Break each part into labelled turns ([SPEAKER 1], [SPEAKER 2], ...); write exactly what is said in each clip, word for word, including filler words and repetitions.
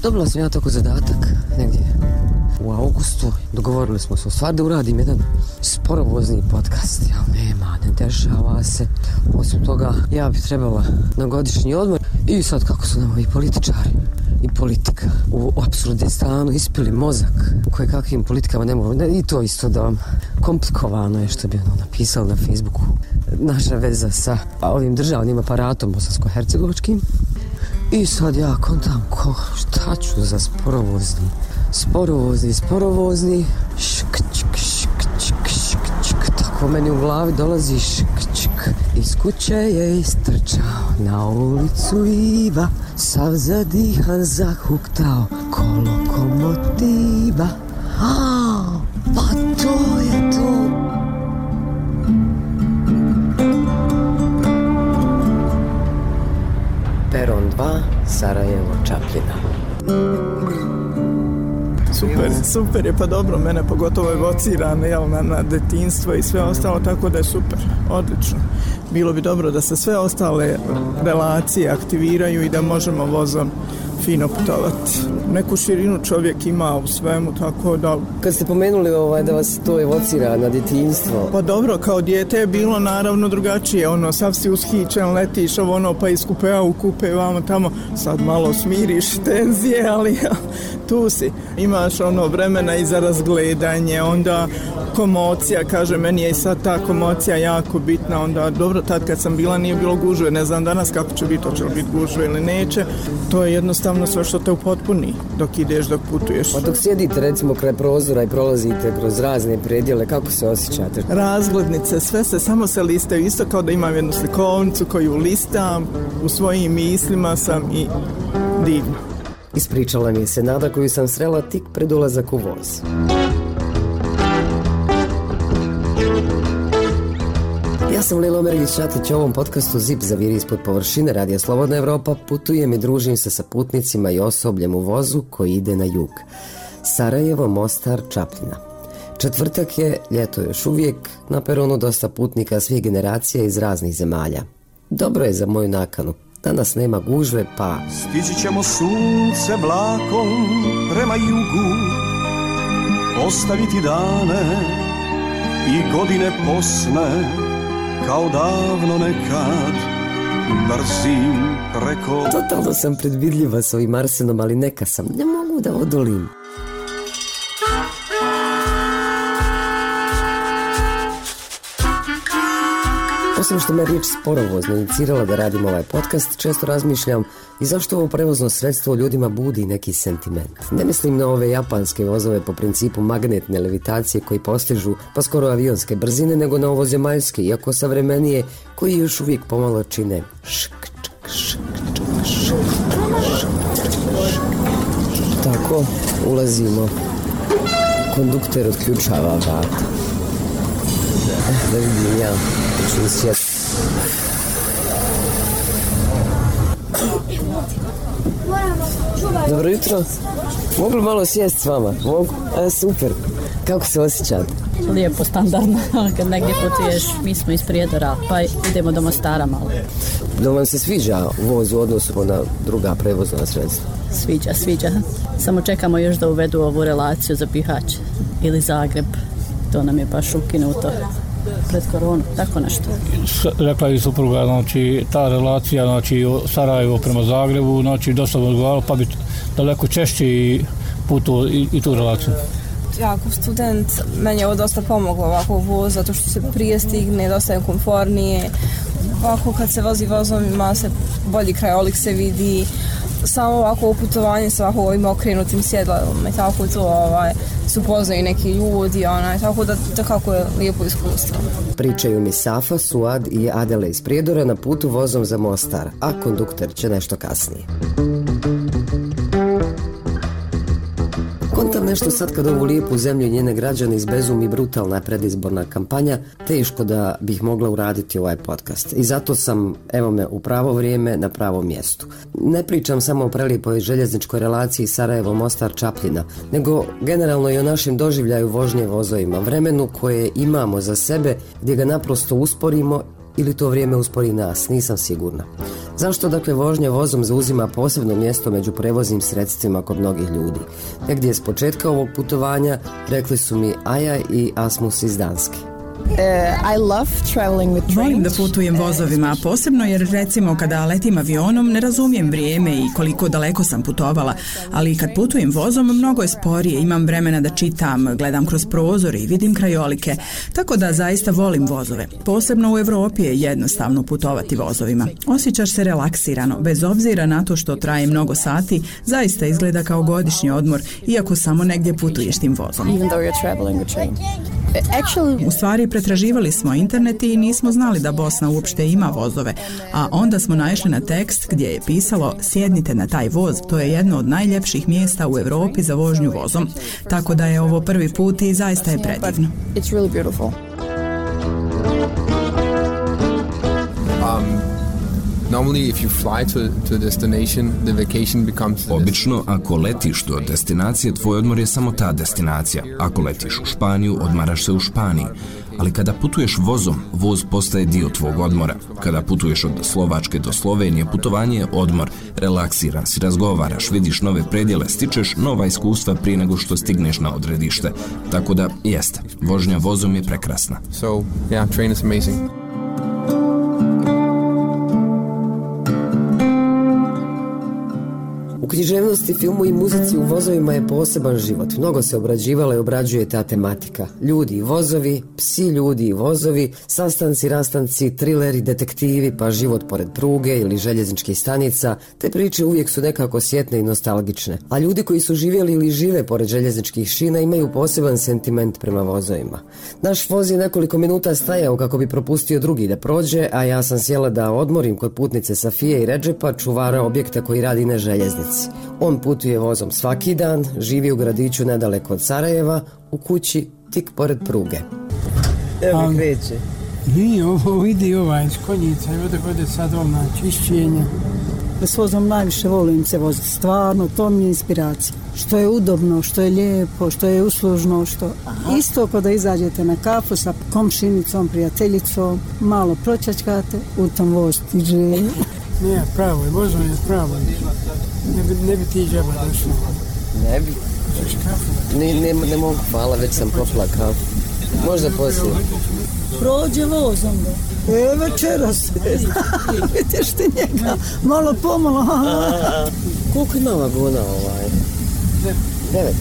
[SPEAKER 1] Dobila sam ja tako zadatak negdje u augustu. Dogovorili smo se u stvar da uradim jedan sporovozni podcast. Ja, nema, ne dešava se. Osim toga, ja bi trebala na godišnji odmor. I sad kako su nam ovi političari i politika u apsurdistanu ispili mozak koje kakvim politikama ne mogu. I to isto da vam komplikovano je što bi ono napisali na Facebooku. Naša veza sa ovim državnim aparatom bosansko-hercegovačkim. I sad ja kontam ko, šta ću za sporovozni, sporovozni, sporovozni, šk, čk, šk, čk, šk, čk, tako meni u glavi dolazi šk, čk. Iz kuće je istrčao na ulicu Iva, sav zadihan zahuktao ko lokomotiva. A, pa to je to. Peron dva, Sarajevo, Čapljina.
[SPEAKER 2] Super, super je, pa dobro, mene pogotovo evocira jel, na, na detinjstvo i sve ostalo, tako da je super, odlično. Bilo bi dobro da se sve ostale relacije aktiviraju i da možemo vozom fino putovati. Neku širinu čovjek ima u svemu, tako da...
[SPEAKER 1] Kad ste pomenuli ovaj, da vas to evocira na djetinjstvo...
[SPEAKER 2] Pa dobro, kao dijete je bilo naravno drugačije, ono, sav si ushićen, letiš, ovo ono, pa iz kupea u kupe, vamo tamo, sad malo smiriš tenzije, ali tu si. Imaš ono vremena i za razgledanje, onda komocija, kaže, meni je i sad ta komocija jako bitna, onda dobro, tad kad sam bila nije bilo gužve, ne znam danas kako će biti, hoće li biti gužve ili neće, to je jednostavno sve što te upotpuni dok ideš, dok putuješ.
[SPEAKER 1] Pa dok sjedite recimo kraj prozora i prolazite kroz razne predjele, kako se osjećate?
[SPEAKER 2] Razglednice, sve se, samo se listaju, isto kao da imam jednu slikovnicu koju listam, u svojim mislima sam i divno.
[SPEAKER 1] Ispričala mi je se Nada koju sam srela tik pred ulazak u voz. Ja sam Lilo Mergić-Šatić, u ovom podcastu Zip zaviri ispod površine Radija Slobodna Evropa. Putujem i družim se sa putnicima i osobljem u vozu koji ide na jug. Sarajevo, Mostar, Čapljina. Četvrtak je, ljeto još uvijek, na peronu dosta putnika svih generacija iz raznih zemalja. Dobro je za moju nakanu. Danas nema gužve, pa...
[SPEAKER 3] Stići ćemo sunce vlakom prema jugu, ostaviti dane i godine posne, kao davno nekad, brzim preko...
[SPEAKER 1] Totalno sam predvidljiva s ovim Arsenom, ali neka sam, ne mogu da odolim. Osim što me riječ sporovozno inicirala da radim ovaj podcast, često razmišljam i zašto ovo prevozno sredstvo ljudima budi neki sentiment. Ne mislim na ove japanske vozove po principu magnetne levitacije koji postižu pa skoro avionske brzine, nego na ovozemaljske, iako savremenije, koji još uvijek pomalo čine šk, čk, šk, čk, šk, šk, šk. Tako, ulazimo. Kondukter otključava vrata. Da vidim ja, ću sjeti. Dobro jutro. Mogu li malo sjesti s vama? Mogu? E, super. Kako se osjećate?
[SPEAKER 4] Lijepo, standardno. Kad negdje putuješ, mi smo iz Prijedora, pa idemo do Mostara malo.
[SPEAKER 1] Da vam se sviđa voz u odnosu na druga prevozna sredstva?
[SPEAKER 4] Sviđa, sviđa. Samo čekamo još da uvedu ovu relaciju za Bihać ili Zagreb. To nam je baš ukinuto pred koronu, tako nešto.
[SPEAKER 5] Rekla je supruga, znači ta relacija, znači Sarajevo prema Zagrebu, znači dosta bi odgovaralo, pa bi daleko češće i putu i, i tu relaciju.
[SPEAKER 6] Ja kao student, meni je ovo dosta pomoglo ovako voz, zato što se prije stigne, dosta je komfornije. Ovako kad se vozi vozom ima se bolji krajolik se vidi, samo ovako putovanje sa ovako ovim okrenutim sjedalom i tako to ovaj, su poznaju neki ljudi, onaj, tako da, da kako je lijepo iskustvo.
[SPEAKER 1] Pričaju mi Safa, Suad i Adela iz Prijedora na putu vozom za Mostar, a kondukter će nešto kasnije. Kontam nešto sad kad ovu lijepu zemlju i njene građane izbezumi brutalna predizborna kampanja, teško da bih mogla uraditi ovaj podcast. I zato sam, evo me, u pravo vrijeme na pravom mjestu. Ne pričam samo o prelijepoj željezničkoj relaciji Sarajevo-Mostar-Čapljina, nego generalno i o našem doživljaju vožnje vozovima, vremenu koje imamo za sebe, gdje ga naprosto usporimo ili to vrijeme uspori nas, nisam sigurna. Zašto dakle vožnja vozom zauzima posebno mjesto među prevoznim sredstvima kod mnogih ljudi? Negdje s početka ovog putovanja rekli su mi Aja i Asmus iz Danske.
[SPEAKER 7] Uh, I love traveling with trains.
[SPEAKER 8] Volim da putujem vozovima, posebno jer recimo kada letim avionom ne razumijem vrijeme i koliko daleko sam putovala, ali kad putujem vozom mnogo je sporije, imam vremena da čitam, gledam kroz prozor i vidim krajolike, tako da zaista volim vozove. Posebno u Europi je jednostavno putovati vozovima. Osjećaš se relaksirano, bez obzira na to što traje mnogo sati, zaista izgleda kao godišnji odmor, iako samo negdje putuješ tim vozom.
[SPEAKER 7] Even though you're traveling with train. Actually,
[SPEAKER 8] u stvari pretraživali smo internet i nismo znali da Bosna uopšte ima vozove, a onda smo naišli na tekst gdje je pisalo sjednite na taj voz, to je jedno od najljepših mjesta u Europi za vožnju vozom. Tako da je ovo prvi put i zaista je predivno.
[SPEAKER 7] It's really beautiful.
[SPEAKER 9] Um, normally if you fly to, to a destination, the vacation becomes...
[SPEAKER 10] Obično, ako letiš do destinacije, tvoj odmor je samo ta destinacija. Ako letiš u Španiju, odmaraš se u Španiji. Ali kada putuješ vozom, voz postaje dio tvog odmora. Kada putuješ od Slovačke do Slovenije, putovanje je odmor. Relaksiran si, razgovaraš, vidiš nove predjele, stičeš nova iskustva prije nego što stigneš na odredište. Tako da, jeste, vožnja vozom je prekrasna.
[SPEAKER 9] So, yeah, train is amazing.
[SPEAKER 1] U književnosti, filmu i muzici u vozovima je poseban život. Mnogo se obrađivala i obrađuje ta tematika. Ljudi i vozovi, psi, ljudi i vozovi, sastanci, rastanci, trileri, detektivi, pa život pored pruge ili željezničkih stanica. Te priče uvijek su nekako sjetne i nostalgične. A ljudi koji su živjeli ili žive pored željezničkih šina imaju poseban sentiment prema vozovima. Naš voz je nekoliko minuta stajao kako bi propustio drugi da prođe, a ja sam sjela da odmorim kod putnice Safije i Redžepa, čuvara objekta koji radi na željeznici. On putuje vozom svaki dan, živi u gradiću nedaleko od Sarajeva, u kući tik pored pruge. Evo mi kreće.
[SPEAKER 11] Nije, ovo vidi ovaj iz konjica, evo da gode sad ovo na čišćenje.
[SPEAKER 12] S vozom najviše volim se voziti, stvarno, to mi je inspiracija. Što je udobno, što je lijepo, što je uslužno, što isto kada izađete na kafu sa komšinicom, prijateljicom, malo pročačkate, u tom voz tiđe.
[SPEAKER 11] Nije, pravo je, vozom je pravo. Ne bi, ne bi ti džaba došlo.
[SPEAKER 1] Ne bi. Ne, ne, ne mogu, hvala, već sam popila kafu. Možda poslije.
[SPEAKER 12] Prođe vozom da. E, večeras. Vidiš ti njega, malo pomalo.
[SPEAKER 1] Koliko ima vagona ovaj? Devet.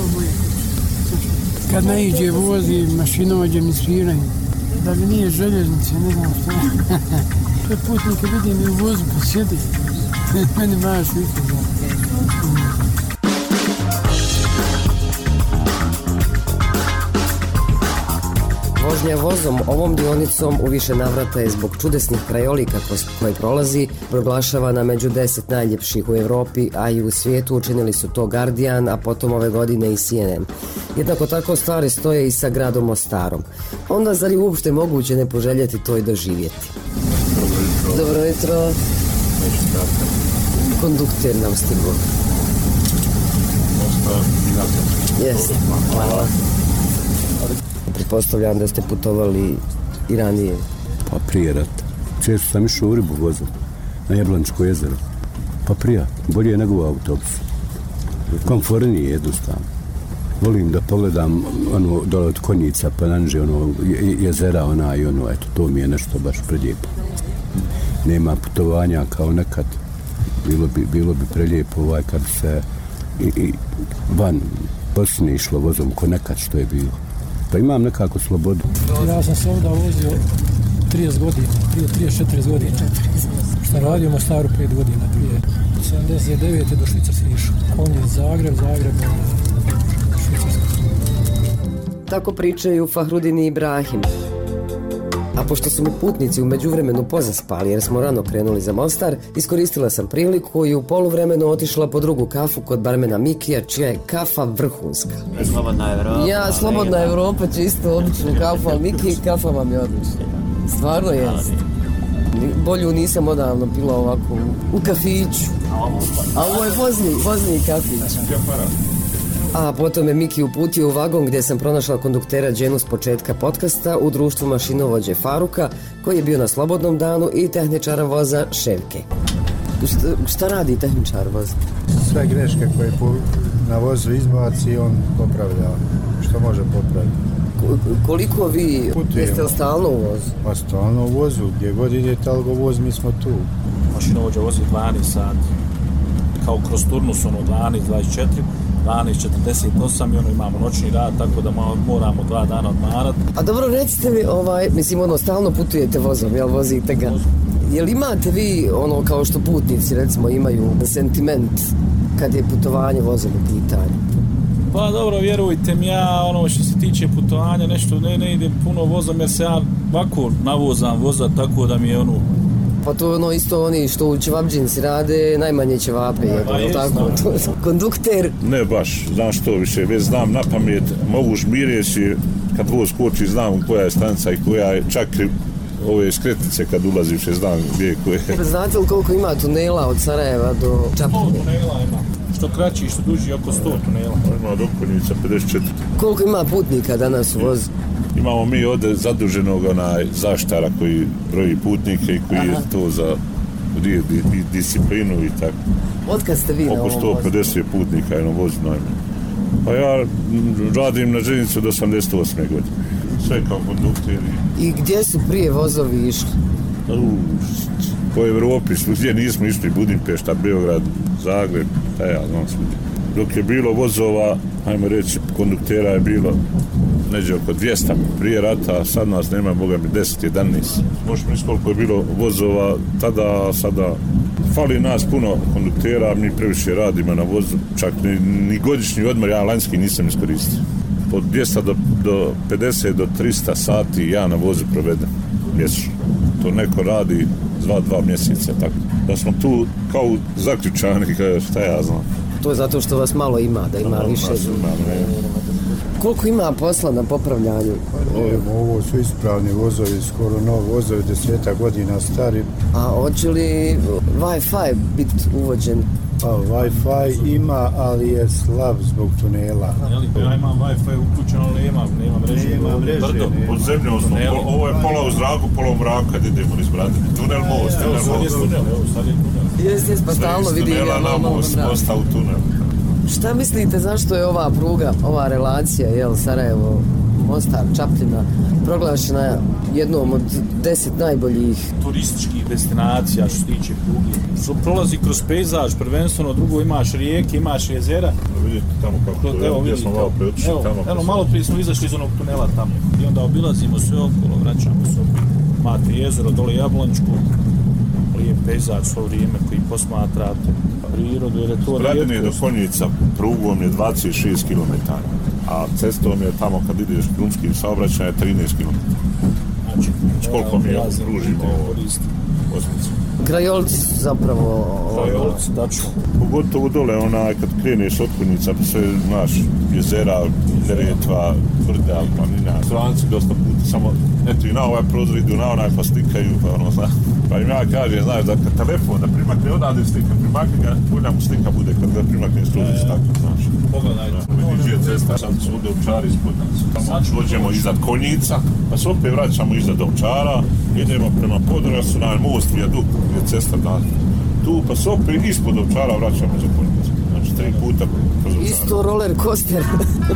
[SPEAKER 11] Kad naiđe vozi, mašinovođe mi sviraju. Da li nije željeznice, ne znam što. Sve putnike vidim i u vozu posjedi. Meni baš vidio.
[SPEAKER 1] Vožnja vozom ovom dionicom u više navrata je zbog čudesnih krajolika kroz koje prolazi proglašavana među deset najljepših u Europi, a i u svijetu. Učinili su to Guardian, a potom ove godine i C N N. Jednako tako stvari stoje i sa gradom Mostarom. Onda zar je uopšte moguće ne poželjeti to i doživjeti? Dobro jutro. Kondukter nam stigo. Jeste, hvala. Pretpostavljam da ste putovali i ranije.
[SPEAKER 13] Pa prije rata. Često sam išao u ribu vozom na Jablančko jezero. Pa prije, bolje je nego u autobusu. Komfornije jednostavno. Volim da pogledam ono dole od Konjica pa nanže ono jezera ona i ono, eto, to mi je nešto baš prelijepo. Nema putovanja kao nekad. Bilo bi, bilo bi prelijepo ovaj kad se i, i van Bosne išlo vozom ko nekad što je bilo. Pa imam nekako slobodu.
[SPEAKER 11] Ja sam se ovdje vozio trideset godina, prije trideset četiri godina. Što radio u Mostaru pet godina prije. sedamdeset devete do Švicarske išao. On je Zagreb, Zagreb, Švicarska.
[SPEAKER 1] Tako pričaju Fahrudin i Ibrahim. A pošto su mi putnici u međuvremenu pozaspali jer smo rano krenuli za Mostar, iskoristila sam priliku i u poluvremenu otišla po drugu kafu kod barmena Mikija, čija je kafa vrhunska.
[SPEAKER 14] Slobodna Evropa.
[SPEAKER 1] Ja, Slobodna Evropa će isto odličnu kafu, a Miki kafa vam je odlična. Stvarno jest. Bolju nisam odavno pila ovako u, u kafiću. A ovo je vozni, vozni kafić. A potom je Miki uputio u vagon gdje sam pronašla konduktera Đenu s početka podcasta u društvu mašinovođe Faruka, koji je bio na slobodnom danu, i tehničara voza Ševke. Šta, šta radi tehničar voza?
[SPEAKER 14] Sve greške koje na vozu izbaci, on popravlja što može popraviti.
[SPEAKER 1] Koliko vi Putujemo. Jeste li stalno u vozu?
[SPEAKER 14] Pa stalno u vozu, gdje god idete algo voz, mi smo tu.
[SPEAKER 15] Mašinovođa vozi dvanaest sati, kao kroz turnus, ono dvanaest dvadeset četiri, dvanaest četrdeset osam i ono imamo noćni rad, tako da moramo dva dana odmarati.
[SPEAKER 1] A dobro, recite mi, ovaj, mislim, ono, stalno putujete vozom, jel vozite ga? Jel imate vi, ono, kao što putnici, recimo, imaju sentiment kad je putovanje vozom u pitanju?
[SPEAKER 15] Pa dobro, vjerujte mi, ja ono što se tiče putovanja, nešto ne, ne idem puno vozom jer se ja ovako navozam voza, tako da mi je ono...
[SPEAKER 1] Pa to je ono isto oni što u ćevabđinci rade, najmanje ćevape jedu, pa je tako? Kondukter?
[SPEAKER 16] Ne baš, znam što više, već znam na pamet, mogu žmireći, kad voz koči znam koja je stanica i koja je, čak ove skretnice kad ulaziš, znam gdje je koje.
[SPEAKER 1] Znate li koliko ima tunela od Sarajeva do Čapljine?
[SPEAKER 15] sto tunela ima, što kraći, što duži, oko sto tunela.
[SPEAKER 16] Ima do Konjica pedeset četiri.
[SPEAKER 1] Koliko ima putnika danas u vozu?
[SPEAKER 16] Imamo mi ovdje zaduženog onaj zaštara koji broji putnike i koji Aha. je to za rijed i disciplinu i tako.
[SPEAKER 1] Otkad ste vi na ovom vozu?
[SPEAKER 16] Oko sto pedeset putnika je na vozu najmanje. Pa ja radim na željeznici od osamdeset osme godine. Sve kao kondukter.
[SPEAKER 1] I gdje su prije vozovi išli?
[SPEAKER 16] U, po Evropi, gdje nismo išli, Budimpešta, Beograd, Zagreb, taj ja znam svudje. Dok je bilo vozova, ajmo reći, konduktera je bilo neđe oko dvjesto prije rata, a sad nas nema, boga mi, deset jedanaest. Možeš misliti koliko je bilo vozova tada, sada. Fali nas puno konduktera, mi previše radimo na vozu, čak ni, ni godišnji odmor, ja lanjski nisam iskoristio. Od dvjesto do, do pedeset do tristo sati ja na vozu provedem mjesečno. To neko radi dva, dva mjeseca, tako. Da smo tu kao zaključani, šta ja znam.
[SPEAKER 1] To je zato što vas malo ima, da ima no, više. Koliko ima posla na popravljanju?
[SPEAKER 14] Ne, ovo su ispravni vozovi, skoro novi vozovi, deseta godina stari.
[SPEAKER 1] A hoće li Wi-Fi biti uvođen?
[SPEAKER 14] Pa Wi-Fi ima, ali je slab zbog tunela.
[SPEAKER 15] Ja imam Wi-Fi uključen, ali nemam, nemam mreže.
[SPEAKER 14] Nema mreže.
[SPEAKER 16] Pod zemljom smo, ovo je pola u zraku, pola u mraku kad idemo iz Brade. Tunel most, tunel most.
[SPEAKER 15] Sad je tunel, evo, sad je tunel.
[SPEAKER 1] Jes, jes, pa stalno vidi.
[SPEAKER 16] Sve iz tunela na most, mosta u tunel.
[SPEAKER 1] Šta mislite, zašto je ova pruga, ova relacija, jel, Sarajevo, Mostar, Čapljina, proglašena jednom od deset najboljih
[SPEAKER 15] turističkih destinacija što se tiče pruge? Prolazi kroz pejzaž, prvenstveno, drugo imaš rijeke, imaš jezera.
[SPEAKER 16] Vidite tamo kako to je, gdje smo malo preotišli tamo.
[SPEAKER 15] Evo, malo prije smo izašli iz onog tunela tamo i onda obilazimo sve okolo, vraćamo se opet. Imate jezero, dole Jablončko, lijep pejzaž svo vrijeme koji posmatrate. Prirodu, jer je to
[SPEAKER 16] Zbradine do Konjica prugom je dvadeset šest kilometara, a cestom je tamo kad ideš drumskim saobraćajem je trinaest kilometara. Znači, koliko mi kružimo ovo osmicu.
[SPEAKER 1] Krajolci su zapravo...
[SPEAKER 15] Krajolci, tačno.
[SPEAKER 16] Pogotovo dole, onaj, kad kreneš od Konjica, pa sve, znaš, jezera, Neretva, brda, planina. Stranci dosta puta, samo, eto i na ovaj prozor idu, na onaj pa slikaju, pa ono, znaš. Pa im ja kažem, znaš, da kad telefon da primakne odavde slika, primakne ga, bolja mu slika bude kad ga primakne stružiš tako, znaš.
[SPEAKER 15] Pogledajte.
[SPEAKER 16] Vidiš je cesta, sad su ovdje Ovčari ispod nas. Tamo dođemo iznad Konjica, pa se opet vraćamo iznad Ovčara, idemo prema Podrasu, na most, vijadukt, je cesta dalje. Tu, pa se opet ispod Ovčara vraćamo za Konjica. Znači, tri puta kroz Ovčara.
[SPEAKER 1] Isto roller coaster.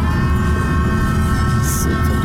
[SPEAKER 1] Super.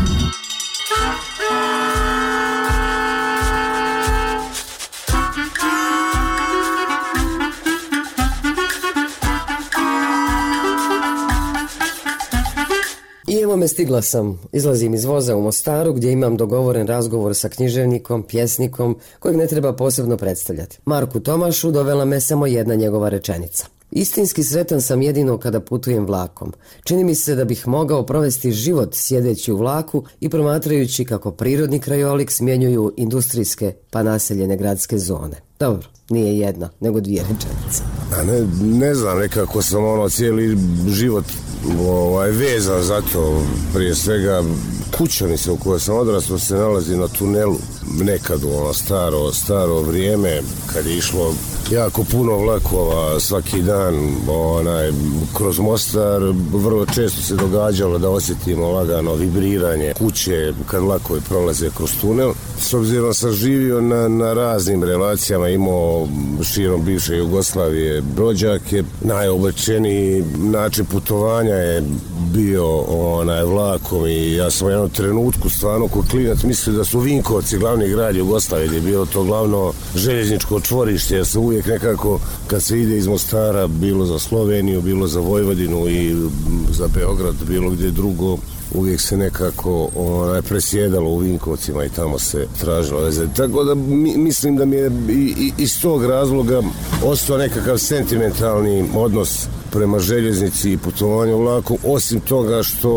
[SPEAKER 1] I evo me, stigla sam. Izlazim iz voza u Mostaru gdje imam dogovoren razgovor sa književnikom, pjesnikom, kojeg ne treba posebno predstavljati. Marku Tomašu dovela me samo jedna njegova rečenica. Istinski sretan sam jedino kada putujem vlakom. Čini mi se da bih mogao provesti život sjedeći u vlaku i promatrajući kako prirodni krajolik smjenjuju industrijske pa naseljene gradske zone. Dobro, nije jedna, nego dvije rečenice.
[SPEAKER 17] A ne, ne znam, nekako sam ono cijeli život ovaj, vezan za to. Prije svega Kućanica u kojoj sam odrastao se nalazi na tunelu, nekad u ono staro, staro vrijeme kad je išlo jako puno vlakova svaki dan onaj, kroz Mostar. Vrlo često se događalo da osjetimo lagano vibriranje kuće kad vlakovi prolaze kroz tunel. S obzirom sam živio na, na raznim relacijama, imao širom bivše Jugoslavije rođake. Najoblečeniji način putovanja je bio onaj vlakom i ja sam u jednom trenutku stvarno ko klinac mislio da su Vinkovci glavni grad Jugoslavije, gdje je bilo to glavno željezničko čvorište, jer se uvijek nekako kad se ide iz Mostara, bilo za Sloveniju, bilo za Vojvodinu i za Beograd, bilo gdje drugo, uvijek se nekako onaj, presjedalo u Vinkovcima i tamo se tražilo veze. Tako da mi, mislim da mi je i, i, iz tog razloga ostao nekakav sentimentalni odnos prema željeznici i putovanju vlakom, osim toga što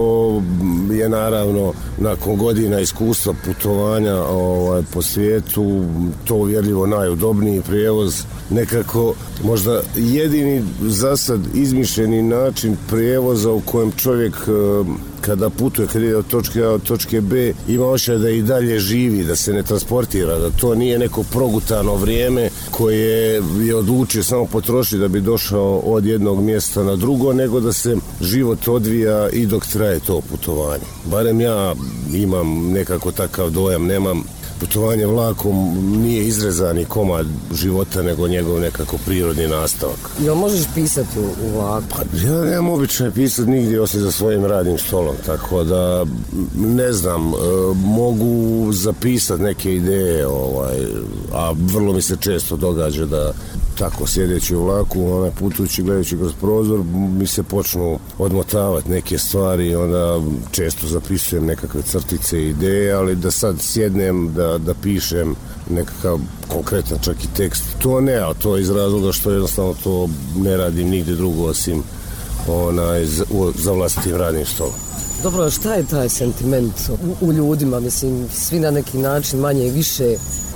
[SPEAKER 17] je naravno nakon godina iskustva putovanja ovaj, po svijetu to uvjerljivo najudobniji prijevoz. Nekako možda jedini zasad izmišljeni način prijevoza u kojem čovjek kada putuje, kada ide od točke A od točke B, ima osjećaj da i dalje živi, da se ne transportira, da to nije neko progutano vrijeme koje je odlučio samo potrošiti da bi došao od jednog mjesta na drugo, nego da se život odvija i dok traje to putovanje. Barem ja imam nekako takav dojam, nemam putovanje vlakom nije izrezani komad života, nego njegov nekako prirodni nastavak.
[SPEAKER 1] Jel možeš pisati u, u vlaku?
[SPEAKER 17] Pa, ja nemam običaj pisati nigdje osim za svojim radnim stolom, tako da ne znam, e, mogu zapisati neke ideje, ovaj, a vrlo mi se često događa da tako sjedeći u vlaku, onaj putujući, gledajući kroz prozor, mi se počnu odmotavati neke stvari i onda često zapisujem nekakve crtice i ideje, ali da sad sjednem da, da pišem nekakav konkretan čak i tekst, to ne, a to je iz razloga što jednostavno to ne radim nigdje drugo osim onaj, za, za vlastitim radnim stolom.
[SPEAKER 1] Dobro, šta je taj sentiment u, u ljudima? Mislim, svi na neki način manje i više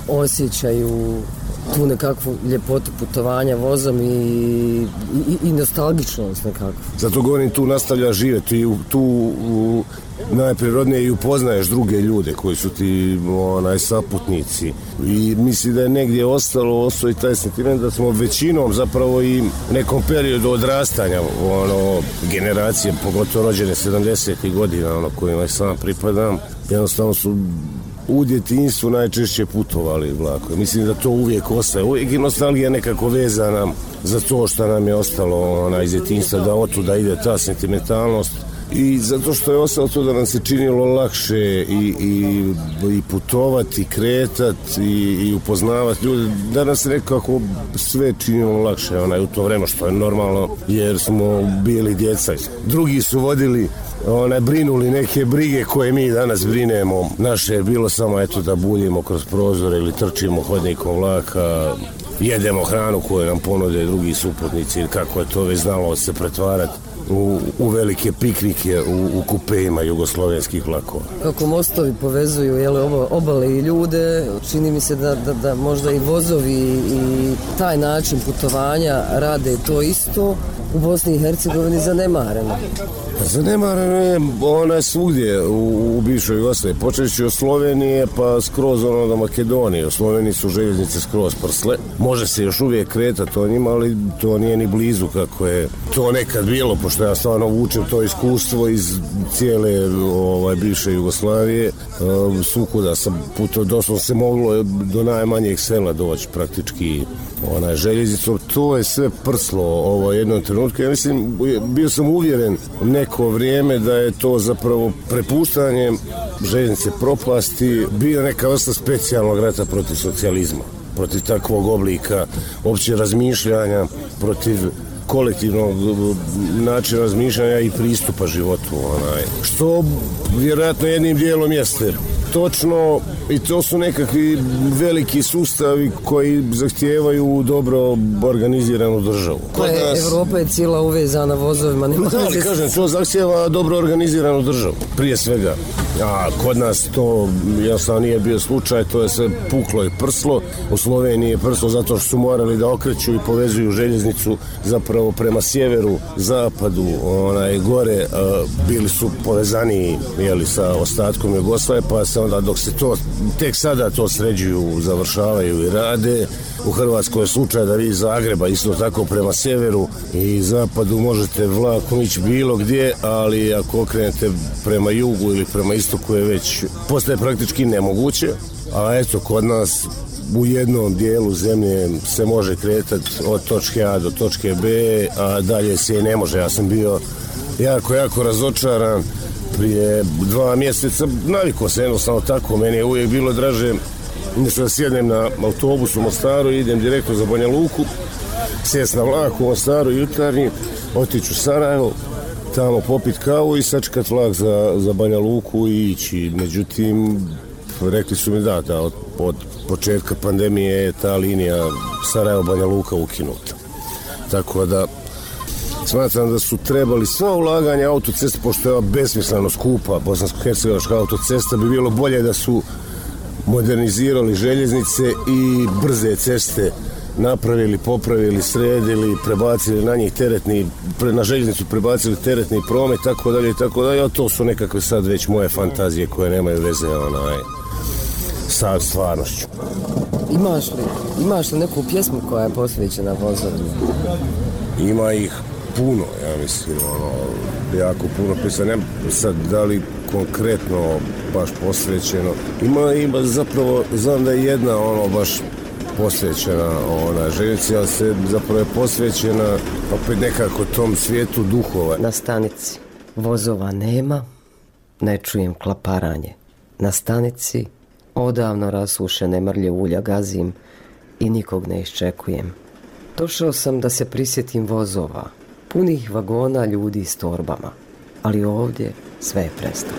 [SPEAKER 1] osjećaju tu nekakvu ljepotu putovanja vozom i, i, i nostalgičnost nekako.
[SPEAKER 17] Zato govorim, tu nastavlja živjeti, tu, tu u, najprirodnije i upoznaješ druge ljude koji su ti onaj saputnici i misli da je negdje ostalo ostao i taj sentiment da smo većinom zapravo i nekom periodu odrastanja ono, generacije, pogotovo rođene sedamdesetih godina, ono kojima sam pripadam, jednostavno su u djetinjstvu najčešće putovali vlakom. Mislim da to uvijek ostaje. Uvijek je nostalgija nekako vezana za to što nam je ostalo ona, iz djetinjstva, da otuda ide ta sentimentalnost. I zato što je ostalo to da nam se činilo lakše i, i, i putovati, i kretati i, i upoznavati ljude. Danas se nekako sve činilo lakše onaj, u to vreme, što je normalno jer smo bili djeca. Drugi su vodili onaj, brinuli neke brige koje mi danas brinemo. Naše je bilo samo eto da buljimo kroz prozore ili trčimo hodnikom vlaka, jedemo hranu koju nam ponude drugi suputnici ili kako je to već znalo se pretvarati u, u velike piknike u, u kupeima jugoslovenskih vlakova.
[SPEAKER 1] Kako mostovi povezuju jele, obale i ljude, čini mi se da, da, da možda i vozovi i taj način putovanja rade to isto u Bosni i Hercegovini zanemareno.
[SPEAKER 17] Zanemareno je ona svugdje u, u bivšoj Jugoslaviji. Počeći od Slovenije pa skroz ono do Makedonije. U Sloveniji su željeznice skroz prsle. Može se još uvijek kretati o njima, ali to nije ni blizu kako je to nekad bilo, pošto ja stvarno vučem to iskustvo iz cijele ovaj, bivše Jugoslavije. Um, Sukuda sam puto, doslovno se moglo do najmanjeg sela doći praktički onaj željeznicom. To je sve prslo ovo jednom trenutku. Ja mislim, bio sam uvjeren neko vrijeme da je to zapravo prepuštanje željeznice propasti bio neka vrsta specijalnog rata protiv socijalizma, protiv takvog oblika opće razmišljanja, protiv kolektivnog načina razmišljanja i pristupa životu. Onaj. Što vjerojatno jednim dijelom jeste točno, I to su nekakvi veliki sustavi koji zahtijevaju dobro organiziranu državu.
[SPEAKER 1] Kod nas... Evropa je cijela uvezana vozovima. Nema
[SPEAKER 17] da, ali kažem, to zahtijeva dobro organiziranu državu, prije svega. A kod nas to, ja sam nije bio slučaj, to je sve puklo i prslo. U Sloveniji je prslo zato što su morali da okreću i povezuju željeznicu zapravo prema sjeveru, zapadu, onaj, gore, a, bili su povezani, jeli, sa ostatkom Jugoslavije, pa se onda dok se to, tek sada to sređuju, završavaju i rade. U Hrvatskoj je slučaj da vi iz Zagreba isto tako prema sjeveru i zapadu možete vlakom ići bilo gdje, ali ako okrenete prema jugu ili prema istoku je već postaje praktički nemoguće. A eto, kod nas u jednom dijelu zemlje se može kretati od točke A do točke B, a dalje se ne može. Ja sam bio jako, jako razočaran prije dva mjeseca. Navikao se jednostavno tako, meni je uvijek bilo draže nešto da sjednem na autobus u Mostaru i idem direktno za Banja Luku, sjest na vlak u Mostaru jutarnji, otići u Sarajevo, tamo popit kavu i sačekat vlak za, za Banja Luku i ići. Međutim, rekli su mi da, da od, od početka pandemije je ta linija Sarajevo-Banja Luka ukinuta. Tako da smatram da su trebali sva ulaganja autoceste, pošto je ova besmisleno skupa bosansko-hercegovačka autocesta, bi bilo bolje da su modernizirali željeznice i brze ceste napravili, popravili, sredili, prebacili na njih teretni, na željeznicu prebacili teretni promet, tako dalje i tako dalje, a to su nekakve sad već moje fantazije koje nemaju veze onaj, sa stvarnošću.
[SPEAKER 1] Imaš li, imaš li neku pjesmu koja je posvećena vozovima?
[SPEAKER 17] Ima ih puno, ja mislim, ono, jako puno pisa, ne sad da li konkretno baš posvećeno. Ima, ima zapravo, znam da je jedna ono baš posvećena ona željeznici, ali se zapravo je posvećena opet nekako tom svijetu duhova.
[SPEAKER 1] Na stanici vozova nema, ne čujem klaparanje. Na stanici odavno rasušene mrlje ulja gazim i nikog ne iščekujem. Došao sam da se prisjetim vozova, punih vagona ljudi s torbama, ali ovdje sve je prestalo.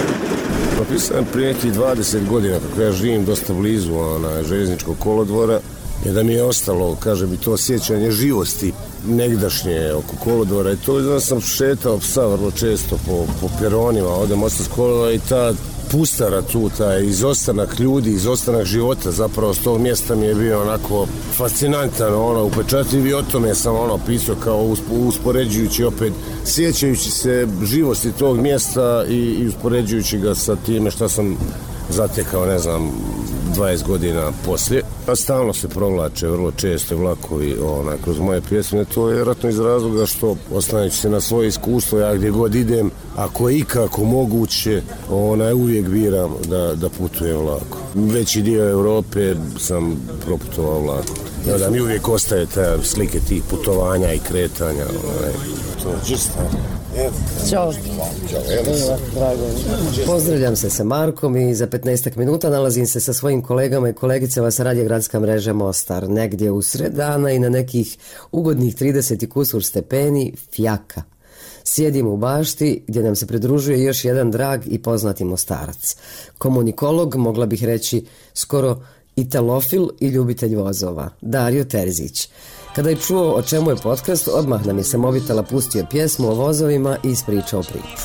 [SPEAKER 17] Napisam prije nekih dvadeset godina, kako ja živim dosta blizu ona, željezničkog kolodvora, je da mi je ostalo, kaže mi, to sjećanje živosti negdašnje oko kolodvora i to da sam šetao psa vrlo često po, po peronima, ovdje Mostarskog kolodvora i ta pustara tu, taj izostanak ljudi, izostanak života, zapravo s tog mjesta mi je bio onako fascinantan, ono, upečatljiv i o tome sam ono pisao kao uspoređujući opet, sjećajući se živosti tog mjesta i, i uspoređujući ga sa time što sam zatekao, ne znam, dvadeset godina poslije. A stalno se provlače vrlo često vlakovi onaj, kroz moje pjesme. To je vjerojatno iz razloga što, oslanjajući se na svoje iskustvo, ja gdje god idem, ako je ikako moguće, onaj, uvijek biram da, da putujem vlakom. Veći dio Europe sam proputovao vlakom. Ja, da mi uvijek ostaje te slike tih putovanja i kretanja. Onaj. To je čisto.
[SPEAKER 1] Ćao. Pozdravljam se sa Markom i za petnaestak minuta nalazim se sa svojim kolegama i kolegicama sa radija Gradska mreža Mostar. Negdje u sred dana i na nekih ugodnih trideset i kusur stepeni fjaka. Sjedim u bašti gdje nam se pridružuje još jedan drag i poznati Mostarac. Komunikolog, mogla bih reći skoro italofil i ljubitelj vozova, Dario Terzić. Kada je čuo o čemu je podcast, odmah nam je sa mobitela pustio pjesmu o vozovima i ispričao priču.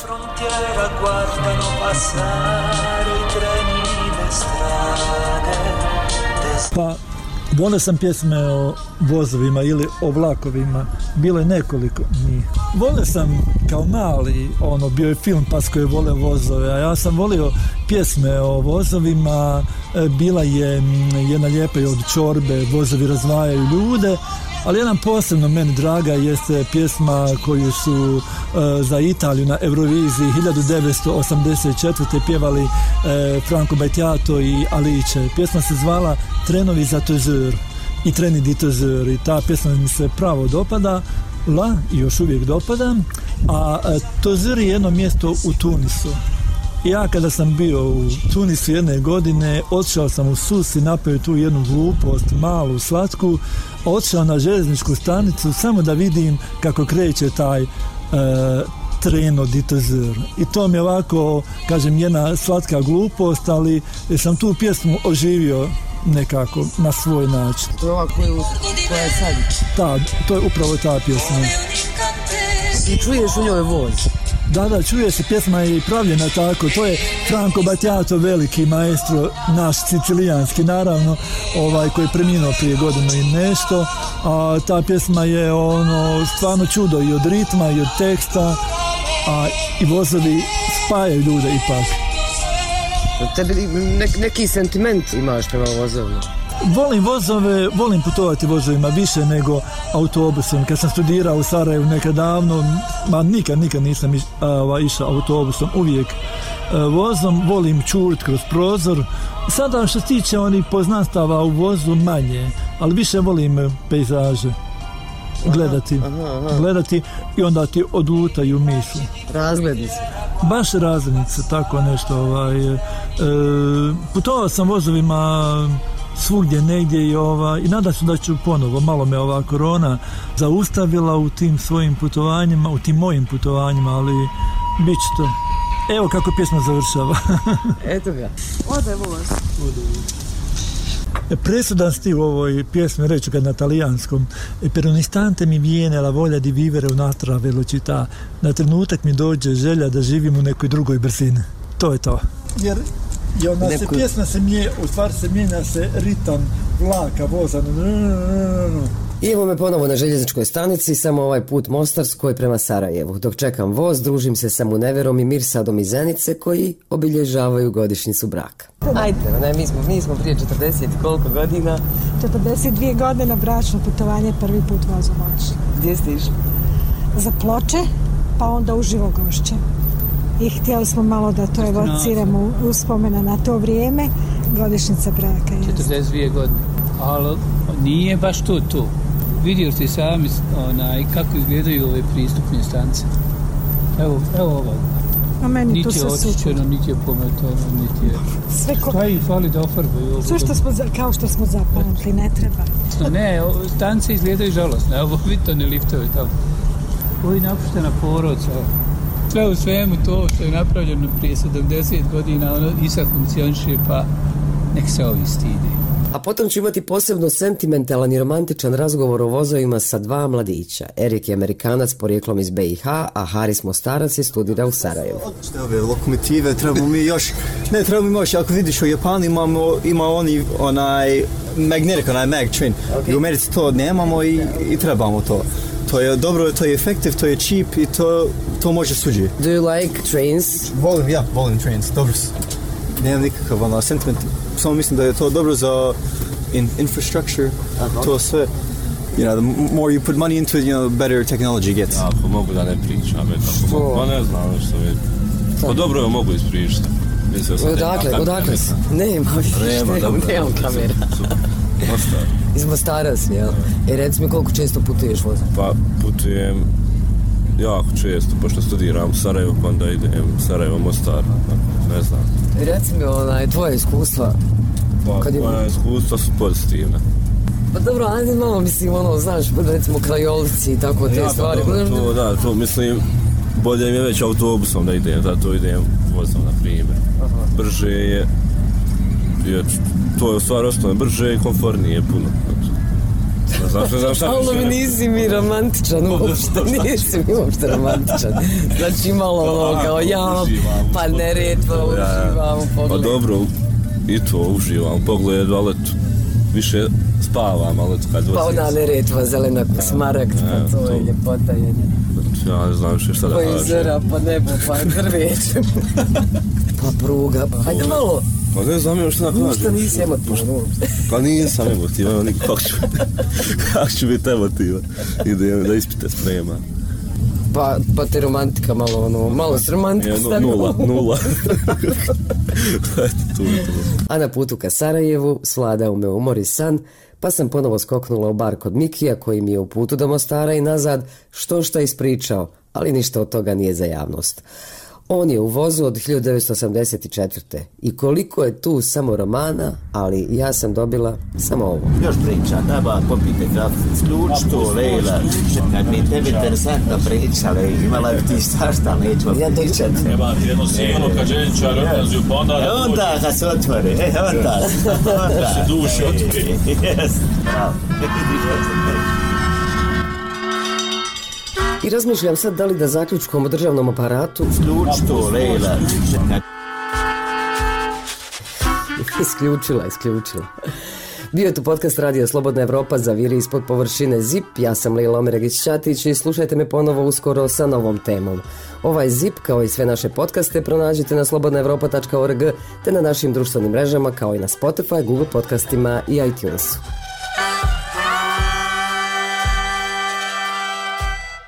[SPEAKER 18] Pa, volio sam pjesme o vozovima ili o vlakovima, bilo je nekoliko njih. Volio sam kao mali, ono, bio je film Pas koji je volio vozove, a ja sam volio pjesme o vozovima, bila je jedna lijepa od Čorbe, vozovi razvajaju ljude, ali jedan posebno meni draga jeste pjesma koju su uh, za Italiju na Euroviziji hiljadu devetsto osamdeset četvrte pjevali uh, Franco Battiato i Alice. Pjesma se zvala Trenovi za Tozur i Treni di Tozur i ta pjesma mi se pravo dopada, la, i još uvijek dopada, a uh, Tozur je jedno mjesto u Tunisu. Ja kada sam bio u Tunisu jedne godine, otišao sam u Sus i napio tu jednu glupost, malu, slatku, otišao na željezničku stanicu samo da vidim kako kreće taj e, treno di tezur. I to mi je ovako, kažem, jedna slatka glupost, ali sam tu pjesmu oživio nekako na svoj način.
[SPEAKER 1] To je ova koju, koja je sad?
[SPEAKER 18] Da, to je upravo ta pjesma.
[SPEAKER 1] I čuješ u njoj voz?
[SPEAKER 18] Da, da, čuje se, pjesma je pravljena tako, to je Franco Battiato, veliki maestro, naš sicilijanski, naravno, ovaj, koji je preminuo prije godinu i nešto, a ta pjesma je ono, stvarno čudo i od ritma i od teksta, a i vozovi spajaju ljude ipak.
[SPEAKER 1] Tebi ne, neki sentiment imaš prema vozovima?
[SPEAKER 18] Volim vozove, volim putovati vozovima više nego autobusom. Kad sam studirao u Sarajevu nekad davno, ma nikad, nikad nisam iš, a, išao autobusom, uvijek a, vozom, volim čurit kroz prozor. Sada što se tiče onih poznanstava u vozu manje, ali više volim pejzaže. Gledati, aha, aha. gledati i onda ti odlutaju misli.
[SPEAKER 1] Razglednice.
[SPEAKER 18] Baš razglednice, tako nešto. Ovaj, e, putovao sam vozovima svugdje negdje i, ova, i nadam se da ću ponovo. Malo me ova korona zaustavila u tim svojim putovanjima, u tim mojim putovanjima, ali bit će to. Evo kako pjesma završava.
[SPEAKER 1] Eto ga. Ode voz. Ode voz.
[SPEAKER 18] Presudan stil u ovoj pjesmi, reću ga na talijanskom. Per un istante mi viene la voglia di vivere un'altra velocità. Na trenutak mi dođe želja da živim u nekoj drugoj brzini. To je to. Jer I onda Neku... se pjesma se mijenja, u stvari se mijenja se ritam vlaka, voza.
[SPEAKER 1] I evo me ponovo na željezničkoj stanici, samo ovaj put Mostarskoj prema Sarajevu. Dok čekam voz, družim se sa Muneverom i Mirsadom iz Zenice koji obilježavaju godišnjicu braka. Ajde, ne, mi smo, mi smo prije četrdeset koliko godina?
[SPEAKER 19] četrdeset dvije godine na bračno putovanje, prvi put vozom odšli.
[SPEAKER 1] Gdje ste išli?
[SPEAKER 19] Za Ploče, pa onda u Živogošće. I htjeli smo malo da to evociramo uspomena na to vrijeme, godišnjica braka.
[SPEAKER 20] četrdeset dvije godine, ali nije baš to to. Vidio ste sami onaj, kako izgledaju ove pristupne stanice. Evo, evo ovo.
[SPEAKER 19] A meni niti
[SPEAKER 20] je očišćeno, niti je pometano, niti je...
[SPEAKER 19] Sve ko...
[SPEAKER 20] Šta ih fali da ofarbaju?
[SPEAKER 19] Sve što smo, kao što smo zapamtili, ne treba.
[SPEAKER 20] Ne, stanice izgledaju žalostne. Evo, vidite one liftove tamo. Ovo je napuštena porodca. Sve u svemu to što je napravljeno prije sedamdeset godina, ono i sad funkcioniše, pa nek se ovi stide.
[SPEAKER 1] A potom ću imati posebno sentimentalan i romantičan razgovor o vozovima sa dva mladića. Erik je Amerikanac porijeklom iz be i ha, a Haris Mostarac je studira u Sarajevu.
[SPEAKER 21] Odlične ove lokomotive, trebamo mi još, ne trebamo mi još, ako vidiš u Japanu imamo, ima oni onaj magnetic, onaj mag train. Okay. I u Americi to nemamo i, i trebamo to. To je dobro, to je efektiv, to je cheap i to, to može suđi.
[SPEAKER 1] Do you like trains?
[SPEAKER 21] Volim, ja, volim trains, dobro su. Nemam nikakav ono, sentiment, samo mislim da je to dobro za in, infrastructure, uh-huh. To sve. You know, the more you put money into it, you know, the better technology gets.
[SPEAKER 22] Ja, pa mogu da ne pričam, eto, pa ne znam što je. Pa dobro je mogu ispričati.
[SPEAKER 1] Odakle, odakle? Nema, nemam, nemam kamera.
[SPEAKER 22] Mostar.
[SPEAKER 1] Iz Mostara si, jel? E, reci mi koliko često putuješ vozom?
[SPEAKER 22] Pa putujem jako često, pošto studiram u Sarajevu, pa onda idem Sarajevo, Mostar, ne znam.
[SPEAKER 1] Reci mi onaj, tvoje iskustva.
[SPEAKER 22] Pa, je... moja iskustva su pozitivne.
[SPEAKER 1] Pa dobro, ajde malo, mislim, ono, znaš, recimo krajolici i tako te
[SPEAKER 22] ja,
[SPEAKER 1] stvari.
[SPEAKER 22] Pa dobro, to, da, to mislim, bolje mi je već autobusom da idem, zato idem vozom, na primjer. Aha. Brže je, je, to je u stvari osnovno, brže i komfornije puno. Ne znam što, znam šta
[SPEAKER 1] ali mi nisi mi romantičan uopšte, nisi mi uopšte romantičan. Znači malo ono kao ja, pa Neretva, uživam u pogledu.
[SPEAKER 22] Pa dobro, i to uživam u pogledu, ali više spavam, ali kad vozim.
[SPEAKER 1] Pa ona Neretva, zelena smaragd, pa to je ljepota jedna.
[SPEAKER 22] Ja ne znam što šta da kažem.
[SPEAKER 1] Pa jezera, pa nebo, pa drveće. Pa pruga, pa hajde malo.
[SPEAKER 22] Pa ne znam još šta da kažem.
[SPEAKER 1] Ušto nisi emotivan uopšte.
[SPEAKER 22] Pa nisam emotivan, kako ću, kako ću biti emotivan. Idem da ispite sprema.
[SPEAKER 1] Pa, pa te romantika malo, ono, malo s romantika stavimo.
[SPEAKER 22] Nula, nula. tu, tu.
[SPEAKER 1] A na putu ka Sarajevu svladao me umor i san, pa sam ponovo skoknula u bar kod Mikija koji mi je u putu do Mostara i nazad što šta ispričao, ali ništa od toga nije za javnost. On je u vozu od hiljadu devetsto osamdeset četvrte. I koliko je tu samo romana, ali ja sam dobila samo ovo.
[SPEAKER 2] Još priča, daba, popite kafu, sključ to, Lejla. Kad mi tebi interesantno pričale, imala bi ti svašta, neću ja pričat.
[SPEAKER 15] Nema ti jedno sigurno kad ženčar odlazi u ponda.
[SPEAKER 2] E onda kad se otvori, e onda.
[SPEAKER 15] Da se duši otvori.
[SPEAKER 2] Jes, bravo.
[SPEAKER 1] I razmišljam sad da li da zaključkom o državnom aparatu...
[SPEAKER 2] Sključ to, Lejla.
[SPEAKER 1] Isključila, isključila. Bio je tu podcast Radio Slobodna Evropa za viri ispod površine ZIP. Ja sam Lejla Omeregić-Ćatić i slušajte me ponovo uskoro sa novom temom. Ovaj ZIP, kao i sve naše podcaste, pronađite na slobodna evropa tačka org te na našim društvenim mrežama, kao i na Spotify, Google podcastima i iTunesu.